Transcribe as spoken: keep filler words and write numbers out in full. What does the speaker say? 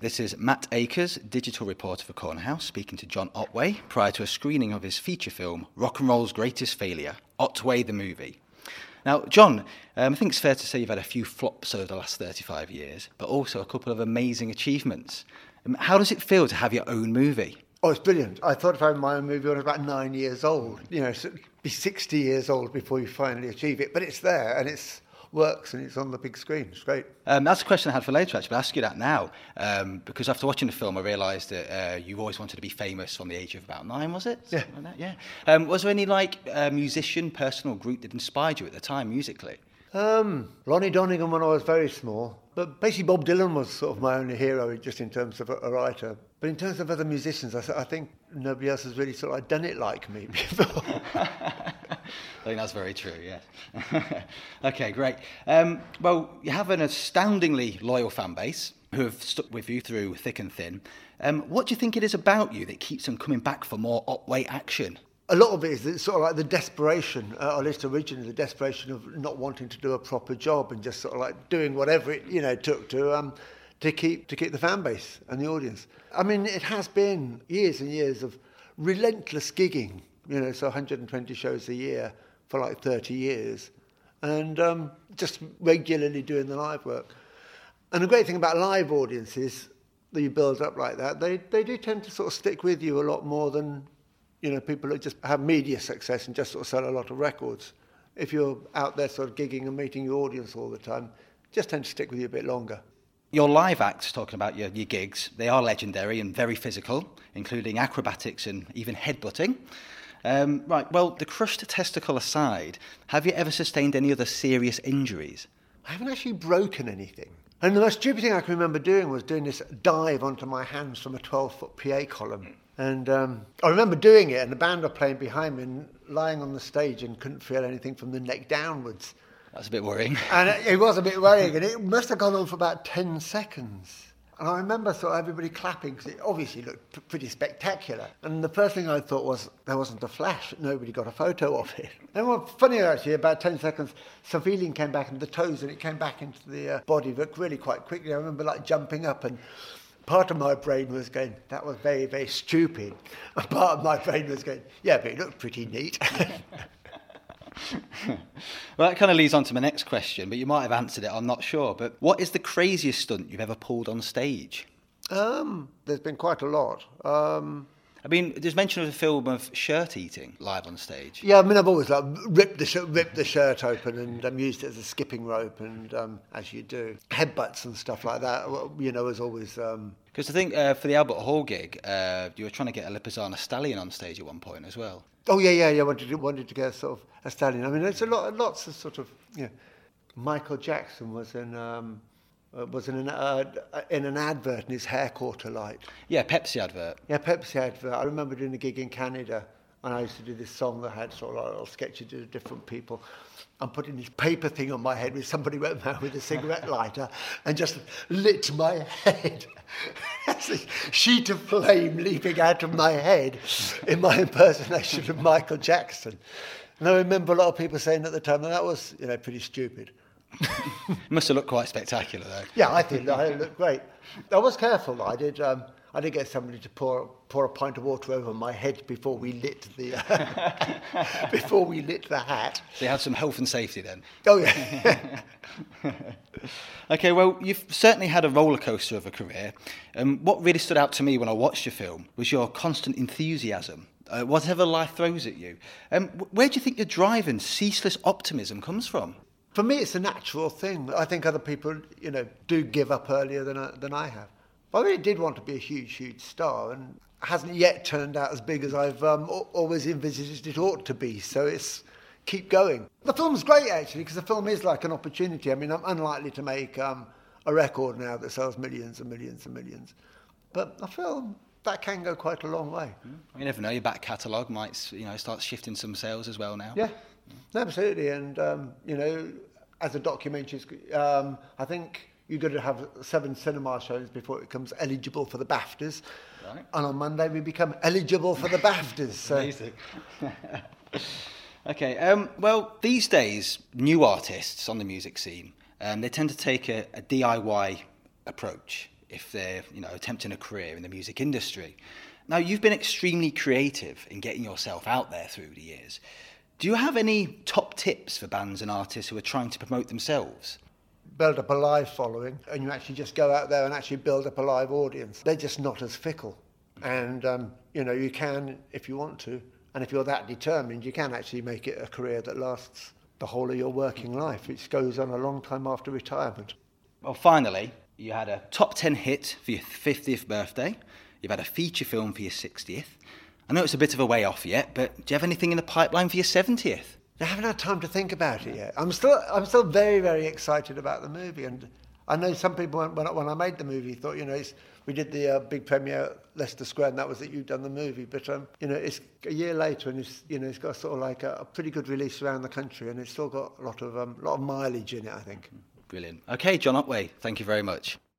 This is Matt Akers, digital reporter for Corner House, speaking to John Otway prior to a screening of his feature film, Rock and Roll's Greatest Failure, Otway the Movie. Now, John, um, I think it's fair to say you've had a few flops over the last thirty-five years, but also a couple of amazing achievements. Um, how does it feel to have your own movie? Oh, it's brilliant. I thought if I had my own movie when I was about nine years old. You know, so be sixty years old before you finally achieve it. But it's there, and it's works, and it's on the big screen. It's great. Um, that's a question I had for later, actually, but I'll ask you that now. Um, because after watching the film, I realised that uh, you've always wanted to be famous from the age of about nine, was it? Yeah. Like that? Yeah. Um, was there any, like, uh, musician, person or group that inspired you at the time, musically? Um, Lonnie Donegan when I was very small. But basically Bob Dylan was sort of my only hero, just in terms of a, a writer. But in terms of other musicians, I, I think nobody else has really sort of done it like me before. I think that's very true, yes. Okay, great. Um, well, you have an astoundingly loyal fan base who have stuck with you through thick and thin. Um, what do you think it is about you that keeps them coming back for more Otway action? A lot of it is the, sort of like the desperation, uh, or at least originally the desperation of not wanting to do a proper job and just sort of like doing whatever it, you know, took to um, to keep to keep the fan base and the audience. I mean, it has been years and years of relentless gigging, you know, so one hundred twenty shows a year for like thirty years, and um, just regularly doing the live work. And the great thing about live audiences that you build up like that, they they do tend to sort of stick with you a lot more than, you know, people that just have media success and just sort of sell a lot of records. If you're out there sort of gigging and meeting your audience all the time, just tend to stick with you a bit longer. Your live acts, talking about your, your gigs, they are legendary and very physical, including acrobatics and even headbutting. Um, right, well, the crushed testicle aside, have you ever sustained any other serious injuries? I haven't actually broken anything. And the most stupid thing I can remember doing was doing this dive onto my hands from a twelve-foot P A column. And um, I remember doing it, and the band were playing behind me and lying on the stage and couldn't feel anything from the neck downwards. That's a bit worrying. And it, it was a bit worrying, and it must have gone on for about ten seconds. And I remember sort of everybody clapping, because it obviously looked p- pretty spectacular. And the first thing I thought was, there wasn't a flash. Nobody got a photo of it. And what's funny, actually, about ten seconds, some feeling came back into the toes, and it came back into the uh, body but really quite quickly. I remember like jumping up, and part of my brain was going, that was very, very stupid. And part of my brain was going, yeah, but it looked pretty neat. Well, that kind of leads on to my next question, but you might have answered it, I'm not sure. But what is the craziest stunt you've ever pulled on stage? Um, there's been quite a lot. Um, I mean, there's mention of a film of shirt eating live on stage. Yeah, I mean, I've always like ripped the sh- ripped the shirt open and um, used it as a skipping rope, and um, as you do, headbutts and stuff like that. You know, as always. Um, Because I think uh, for the Albert Hall gig, uh, you were trying to get a Lipizzaner Stallion on stage at one point as well. Oh yeah, yeah, yeah. Wanted to wanted to get sort of a stallion. I mean, there's a lot, lots of sort of, you know, Michael Jackson was in um, uh, was in an uh, in an advert, and his hair caught alight. Yeah, Pepsi advert. Yeah, Pepsi advert. I remember doing a gig in Canada, and I used to do this song that had sort of like little sketches of different people. I'm putting this paper thing on my head with somebody went around with a cigarette lighter and just lit my head. That's a sheet of flame leaping out of my head in my impersonation of Michael Jackson. And I remember a lot of people saying at the time that that was, you know, pretty stupid. It must have looked quite spectacular, though. Yeah, I think that it looked great. I was careful, though. I did. Um, I did get somebody to pour pour a pint of water over my head before we lit the uh, before we lit the hat. So you had some health and safety then. Oh yeah. Okay, well, you've certainly had a roller coaster of a career. Um, what really stood out to me when I watched your film was your constant enthusiasm. Uh, whatever life throws at you. Um, where do you think your drive and ceaseless optimism comes from? For me, it's a natural thing. I think other people, you know, do give up earlier than I, than I have. I really did want to be a huge, huge star, and it hasn't yet turned out as big as I've um, always envisaged it ought to be. So it's keep going. The film's great, actually, because the film is like an opportunity. I mean, I'm unlikely to make um, a record now that sells millions and millions and millions. But I feel that can go quite a long way. You never know, your back catalogue might, you know, start shifting some sales as well now. Yeah, absolutely. And, um, you know, as a documentary, um, I think you've got to have seven cinema shows before it becomes eligible for the BAFTAs. Right. And on Monday we become eligible for the BAFTAs. So. Amazing. Okay, um, well, these days, new artists on the music scene, um, they tend to take a, a D I Y approach if they're, you know, attempting a career in the music industry. Now, you've been extremely creative in getting yourself out there through the years. Do you have any top tips for bands and artists who are trying to promote themselves? Build up a live following, and you actually just go out there and actually build up a live audience. They're just not as fickle. And, um, you know, you can, if you want to, and if you're that determined, you can actually make it a career that lasts the whole of your working life. It goes on a long time after retirement. Well, finally, you had a top ten hit for your fiftieth birthday. You've had a feature film for your sixtieth. I know it's a bit of a way off yet, but do you have anything in the pipeline for your seventieth? I haven't had time to think about it yet. I'm still, I'm still very, very excited about the movie, and I know some people when I, when I made the movie thought, you know, it's, we did the uh, big premiere at Leicester Square, and that was that you'd done the movie. But um, you know, it's a year later, and it's, you know, it's got sort of like a, a pretty good release around the country, and it's still got a lot of um, lot of mileage in it, I think. Brilliant. Okay, John Otway, thank you very much.